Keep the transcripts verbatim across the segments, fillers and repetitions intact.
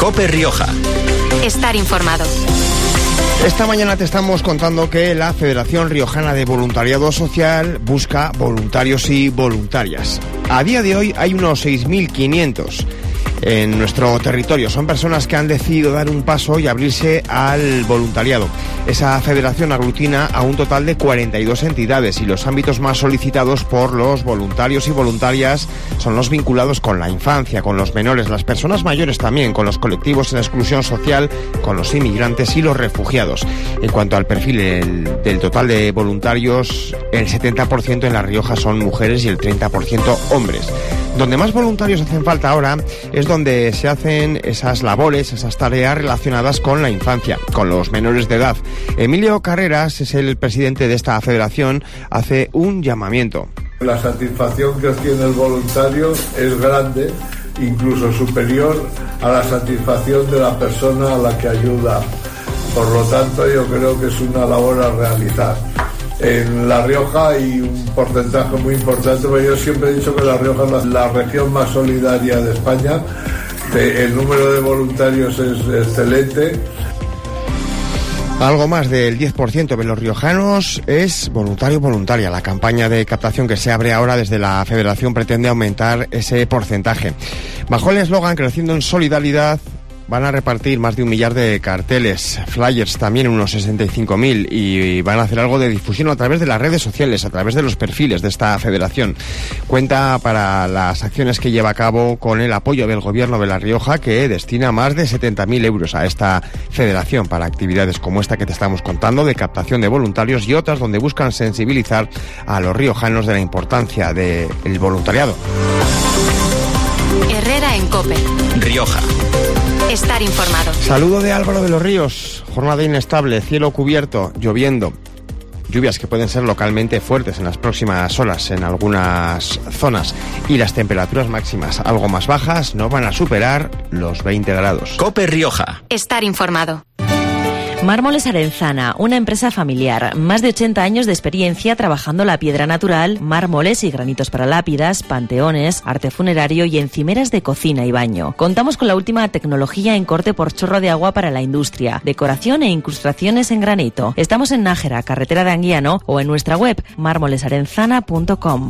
COPE Rioja. Estar informado. Esta mañana te estamos contando que la Federación Riojana de Voluntariado Social busca voluntarios y voluntarias. A día de hoy hay unos seis mil quinientos en nuestro territorio. Son personas que han decidido dar un paso y abrirse al voluntariado. Esa federación aglutina a un total de cuarenta y dos entidades y los ámbitos más solicitados por los voluntarios y voluntarias son los vinculados con la infancia, con los menores, las personas mayores también, con los colectivos en exclusión social, con los inmigrantes y los refugiados. En cuanto al perfil el, del total de voluntarios, el setenta por ciento en La Rioja son mujeres y el treinta por ciento hombres. Donde más voluntarios hacen falta ahora es donde se hacen esas labores, esas tareas relacionadas con la infancia, con los menores de edad. Emilio Carreras es el presidente de esta federación, hace un llamamiento. La satisfacción que obtiene el voluntario es grande, incluso superior a la satisfacción de la persona a la que ayuda. Por lo tanto, yo creo que es una labor a realizar. En La Rioja hay un porcentaje muy importante, porque yo siempre he dicho que La Rioja es la, la región más solidaria de España. El número de voluntarios es excelente. Algo más del diez por ciento de los riojanos es voluntario-voluntaria. La campaña de captación que se abre ahora desde la Federación pretende aumentar ese porcentaje. Bajo el eslogan Creciendo en Solidaridad, van a repartir más de un millar de carteles, flyers también, unos sesenta y cinco mil, y van a hacer algo de difusión a través de las redes sociales, a través de los perfiles de esta federación. Cuenta para las acciones que lleva a cabo con el apoyo del Gobierno de La Rioja, que destina más de setenta mil euros a esta federación para actividades como esta que te estamos contando, de captación de voluntarios, y otras donde buscan sensibilizar a los riojanos de la importancia del voluntariado. Herrera en COPE. Rioja. Estar informado. Saludo de Álvaro de los Ríos. Jornada inestable, cielo cubierto, lloviendo. Lluvias que pueden ser localmente fuertes en las próximas horas en algunas zonas. Y las temperaturas máximas, algo más bajas, no van a superar los veinte grados. COPE Rioja. Estar informado. Mármoles Arenzana, una empresa familiar, más de ochenta años de experiencia trabajando la piedra natural, mármoles y granitos para lápidas, panteones, arte funerario y encimeras de cocina y baño. Contamos con la última tecnología en corte por chorro de agua para la industria, decoración e incrustaciones en granito. Estamos en Nájera, carretera de Anguiano, o en nuestra web mármoles arenzana punto com.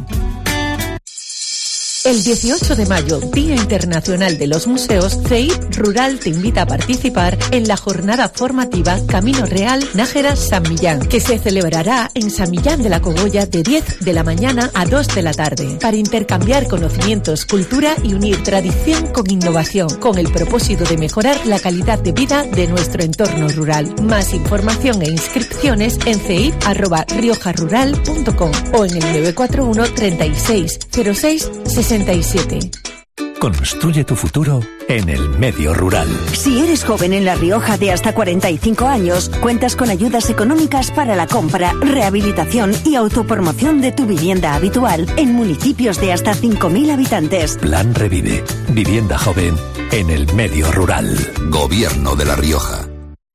El dieciocho de mayo, Día Internacional de los Museos, C E I P Rural te invita a participar en la jornada formativa Camino Real Nájera San Millán, que se celebrará en San Millán de la Cogolla de diez de la mañana a dos de la tarde, para intercambiar conocimientos, cultura y unir tradición con innovación, con el propósito de mejorar la calidad de vida de nuestro entorno rural. Más información e inscripciones en c e i p arroba rioja rural punto com o en el nueve cuatro uno, treinta y seis, cero seis, sesenta y siete. Construye tu futuro en el medio rural. Si eres joven en La Rioja de hasta cuarenta y cinco años, cuentas con ayudas económicas para la compra, rehabilitación y autopromoción de tu vivienda habitual en municipios de hasta cinco mil habitantes. Plan Revive. Vivienda joven en el medio rural. Gobierno de La Rioja.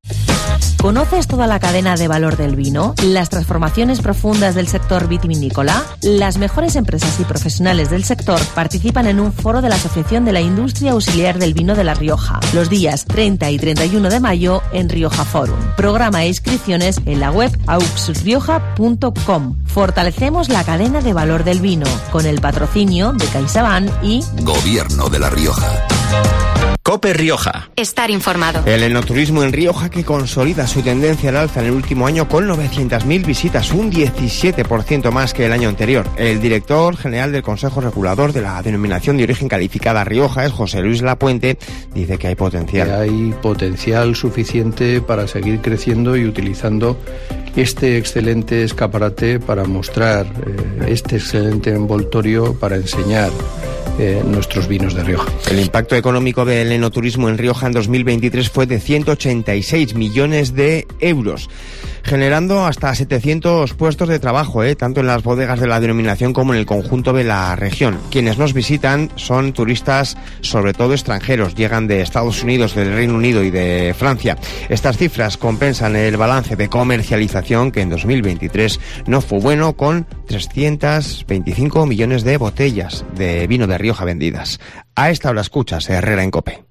¿Conoces toda la cadena de valor del vino? ¿Las transformaciones profundas del sector vitivinícola? Las mejores empresas y profesionales del sector participan en un foro de la Asociación de la Industria Auxiliar del Vino de La Rioja, los días treinta y treinta y uno de mayo en Rioja Forum. Programa e inscripciones en la web aux rioja punto com. Fortalecemos la cadena de valor del vino con el patrocinio de CaixaBank y Gobierno de La Rioja. COPE Rioja. Estar informado. El enoturismo en Rioja, que consolida su tendencia al alza en el último año con novecientas mil visitas, un diecisiete por ciento más que el año anterior. El director general del Consejo Regulador de la Denominación de Origen Calificada Rioja, es José Luis Lapuente, dice que hay potencial. Que hay potencial suficiente para seguir creciendo y utilizando este excelente escaparate para mostrar eh, este excelente envoltorio para enseñar Eh, nuestros vinos de Rioja. El impacto económico del enoturismo en Rioja en dos mil veintitrés fue de ciento ochenta y seis millones de euros, generando hasta setecientos puestos de trabajo, eh, tanto en las bodegas de la denominación como en el conjunto de la región. Quienes nos visitan son turistas, sobre todo extranjeros, llegan de Estados Unidos, del Reino Unido y de Francia. Estas cifras compensan el balance de comercialización, que en dos mil veintitrés no fue bueno, con trescientos veinticinco millones de botellas de vino de Rioja vendidas. A esta hora escuchas Herrera en COPE.